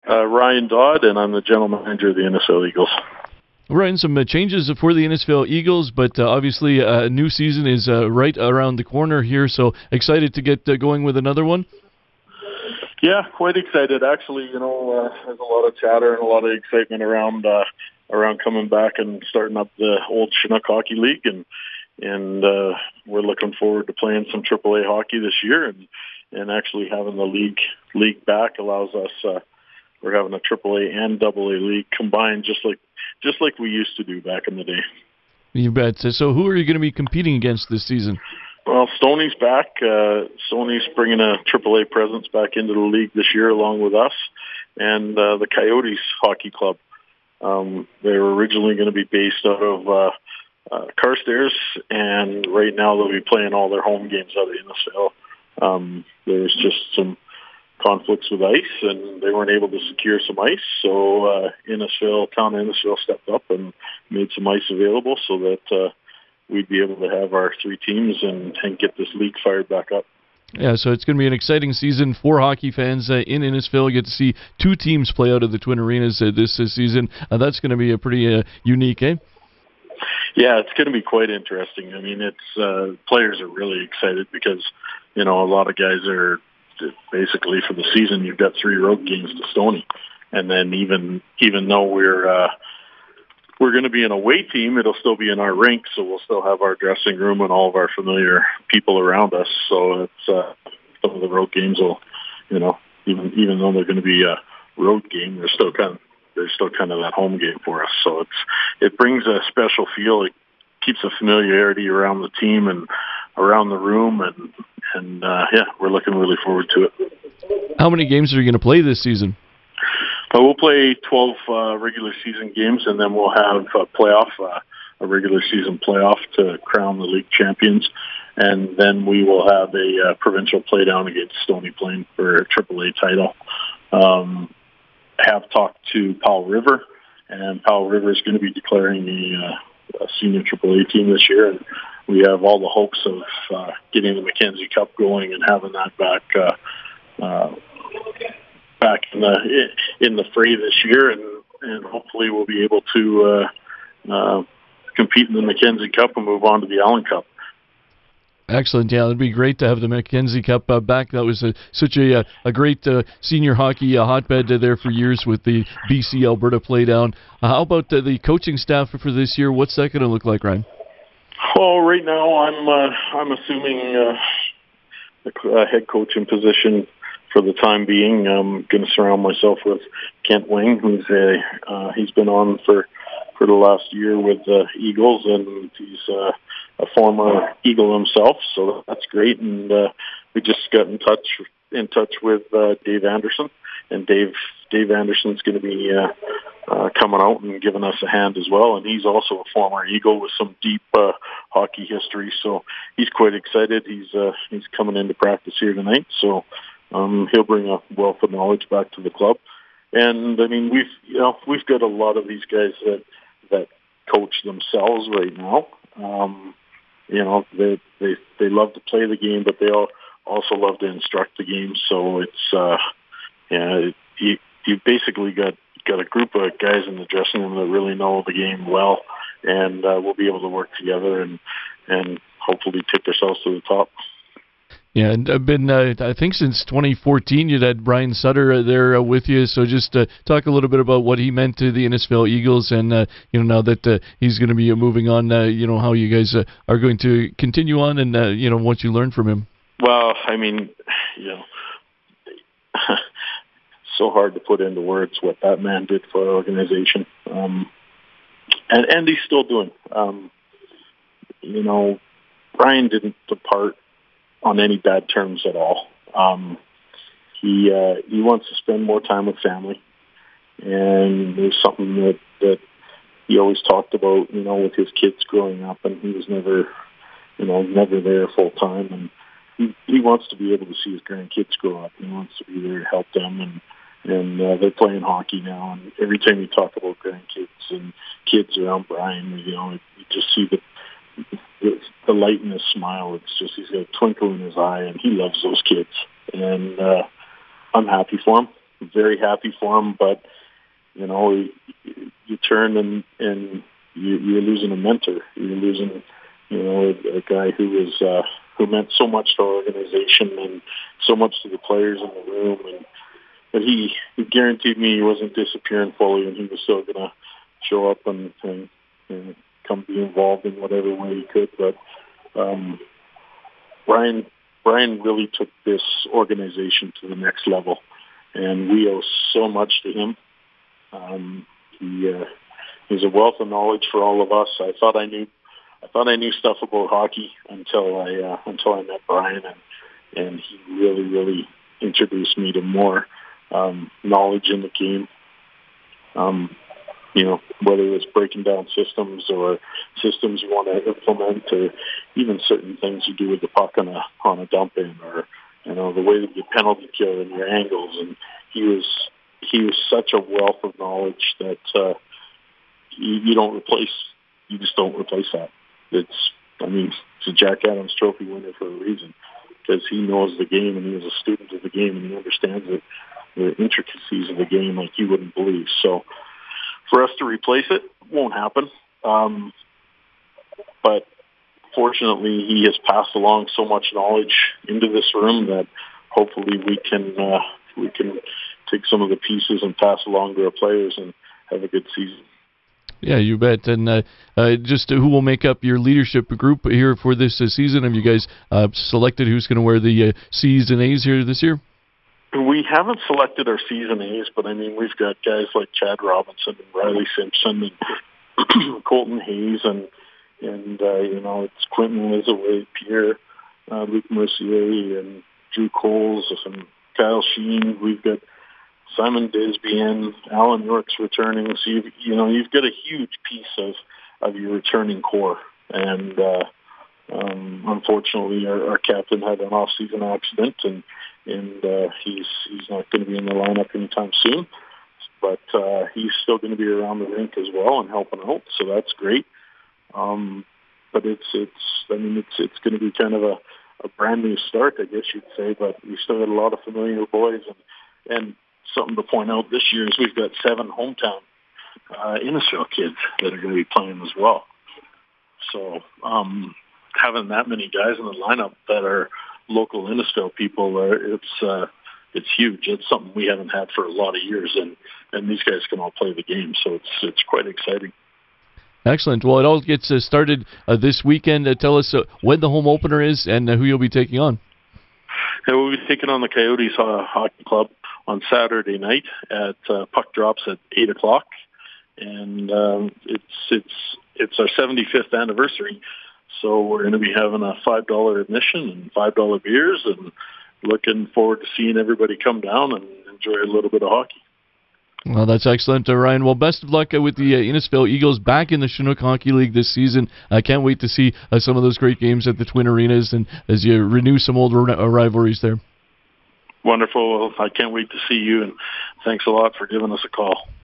Ryan Dodd, and I'm the general manager of the Innisfail Eagles. Ryan, some changes for the Innisfail Eagles, but obviously a new season is right around the corner here, so excited to get going with another one? Yeah, quite excited. Actually, there's a lot of chatter and a lot of excitement around coming back and starting up the old Chinook Hockey League, and we're looking forward to playing some AAA hockey this year, and actually having the league back allows us. We're having a AAA and AA league combined, just like we used to do back in the day. You bet. So who are you going to be competing against this season? Well, Stoney's back. Stoney's bringing a AAA presence back into the league this year along with us, and the Coyotes Hockey Club. They were originally going to be based out of Carstairs, and right now they'll be playing all their home games out of Innisfail. There's just some conflicts with ice, and they weren't able to secure some ice, so Town of Innisfail stepped up and made some ice available so that we'd be able to have our three teams and get this league fired back up. Yeah, so it's going to be an exciting season for hockey fans in Innisfail. You get to see two teams play out of the Twin Arenas this season. That's going to be a pretty unique, eh? Yeah, it's going to be quite interesting. I mean, it's players are really excited because, a lot of guys are basically for the season, you've got 3 road games to Stoney. And then even though we're going to be an away team, it'll still be in our rink, so we'll still have our dressing room and all of our familiar people around us. So it's some of the road games will, even though they're going to be a road game, they're still kind of that home game for us. So it brings a special feel. It keeps a familiarity around the team and around the room, and we're looking really forward to it. How many games are you going to play this season? We'll play 12 regular season games, and then we'll have a regular season playoff to crown the league champions. And then we will have a provincial playdown against Stony Plain for a AAA title. I have talked to Powell River, and Powell River is going to be declaring a senior AAA team this year. And we have all the hopes of getting the Mackenzie Cup going and having that back in the fray this year, and hopefully we'll be able to compete in the Mackenzie Cup and move on to the Allen Cup. Excellent. Yeah, it'd be great to have the Mackenzie Cup back. That was such a great senior hockey hotbed there for years with the BC Alberta playdown. How about the coaching staff for this year? What's that going to look like, Ryan? Well, right now I'm assuming a head coaching position for the time being. I'm going to surround myself with Kent Wing, who's he's been on for the last year with the Eagles, and he's a former Eagle himself, so that's great. And we just got in touch with Dave Anderson, and Dave Anderson's going to be coming out and giving us a hand as well. And he's also a former Eagle with some deep hockey history, so he's quite excited. He's coming into practice here tonight, so he'll bring a wealth of knowledge back to the club. And I mean, we've got a lot of these guys that coach themselves right now. They love to play the game, but they also love to instruct the game. So it's you basically got a group of guys in the dressing room that really know the game well, and we'll be able to work together and hopefully take ourselves to the top. Yeah, and I've been, I think since 2014, you'd had Brian Sutter there with you, so just talk a little bit about what he meant to the Innisfail Eagles, and, now that he's going to be moving on, how you guys are going to continue on, and, what you learned from him. Well, I mean, so hard to put into words what that man did for our organization, and he's still doing. Brian didn't depart on any bad terms at all. He wants to spend more time with family, and there's something that he always talked about, with his kids growing up, and he was never there full time, and he wants to be able to see his grandkids grow up. He wants to be there to help them, and they're playing hockey now, and every time you talk about grandkids and kids around Brian, you just see the light in his smile. It's just, he's got a twinkle in his eye, and he loves those kids, and I'm happy for him. very happy for him. But you turn and you're losing a mentor. You're losing a guy who meant so much to our organization and so much to the players in the room. But he guaranteed me he wasn't disappearing fully, and he was still going to show up and come be involved in whatever way he could. But Brian really took this organization to the next level, and we owe so much to him. He's a wealth of knowledge for all of us. I thought I knew stuff about hockey until I met Brian, and he really introduced me to more knowledge in the game. Whether it's breaking down systems or systems you want to implement, or even certain things you do with the puck on a dump in, or the way that you penalty kill and your angles. And he was such a wealth of knowledge that you don't replace. You just don't replace that. It's a Jack Adams Trophy winner for a reason, because he knows the game and he was a student of the game and he understands the intricacies of the game like you wouldn't believe. So for us to replace it won't happen. But fortunately, he has passed along so much knowledge into this room that hopefully we can take some of the pieces and pass along to our players and have a good season. Yeah, you bet. And just who will make up your leadership group here for this season? Have you guys selected who's going to wear the C's and A's here this year? We haven't selected our C's and A's, but we've got guys like Chad Robinson and Riley Simpson and Colton Hayes and it's Quentin Lizaway, Pierre, Luc Mercier, and Drew Coles and Kyle Sheen. We've got Simon Desbian, Alan York's returning. So you've got a huge piece of your returning core. And unfortunately, our captain had an off-season accident, and he's not going to be in the lineup anytime soon. But he's still going to be around the rink as well and helping out, so that's great. But it's going to be kind of a brand new start, I guess you'd say. But we still got a lot of familiar boys, and something to point out this year is we've got 7 hometown Innisfil kids that are going to be playing as well. So having that many guys in the lineup that are local Innisfil people, it's huge. It's something we haven't had for a lot of years, and these guys can all play the game, so it's quite exciting. Excellent. Well, it all gets started this weekend. Tell us when the home opener is and who you'll be taking on. Yeah, we'll be taking on the Coyotes Hockey Club on Saturday night at puck drops at 8:00, and it's our 75th anniversary. So we're going to be having a $5 admission and $5 beers, and looking forward to seeing everybody come down and enjoy a little bit of hockey. Well, that's excellent, Ryan. Well, best of luck with the Innisfil Eagles back in the Chinook Hockey League this season. I can't wait to see some of those great games at the Twin Arenas, and as you renew some old rivalries there. Wonderful. Well, I can't wait to see you, and thanks a lot for giving us a call.